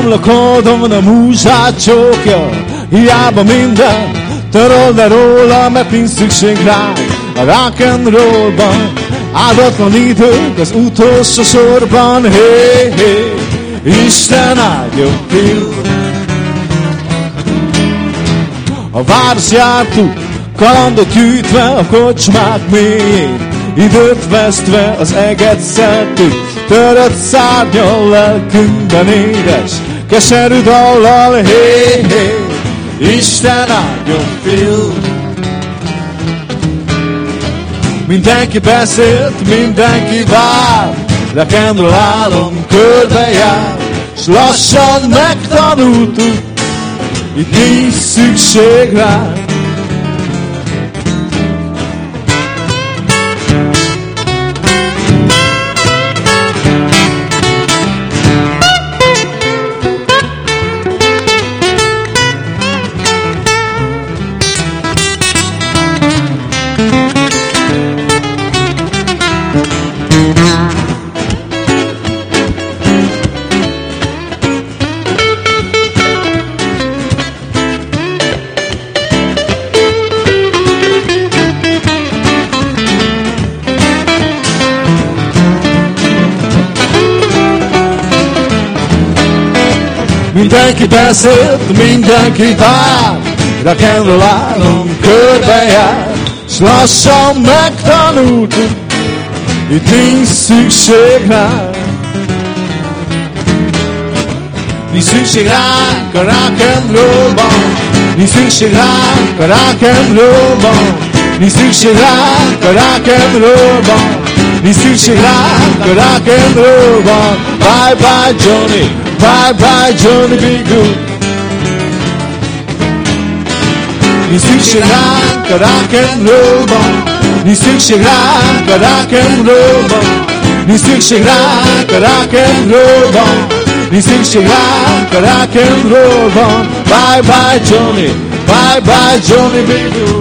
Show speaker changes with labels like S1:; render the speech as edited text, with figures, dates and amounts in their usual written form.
S1: lakodom a múzsát csókja, hiába minden töröld le róla, mert nincs szükség rá a rock and rollban. Áldatlan idők az utolsó sorban, hé, hé, Isten áldjon Phil. A város jártuk, kalandot gyűjtve a kocsmák mélyén, időt vesztve az eget szeltük, törött szárnyal lelkünkben édes, keserű dallal, hé, hé, Isten áldjon Phil. Mindenki beszélt, mindenki vár, rock and roll álom körbejár, s lassan megtanultuk, itt nincs szükség rá. Mindenki beszélt, mindenki vár, rock and roll álom körbejár, s lassan megtanultuk, itt nincs szükség rá. Nincs szükség ránk a rock and rollban, nincs szükség ránk a rock and rollban, nincs szükség ránk a rock and rollban, nincs szükség ránk a rock and rollban. Bye bye Johnny, bye bye Johnny be good. Nincs szükség ránk a rock and rollban, nincs szükség ránk a rock and rollban, nincs szükség ránk a rock and rollban, nincs szükség ránk a rock and rollban. Bye bye Johnny, bye bye Johnny be good.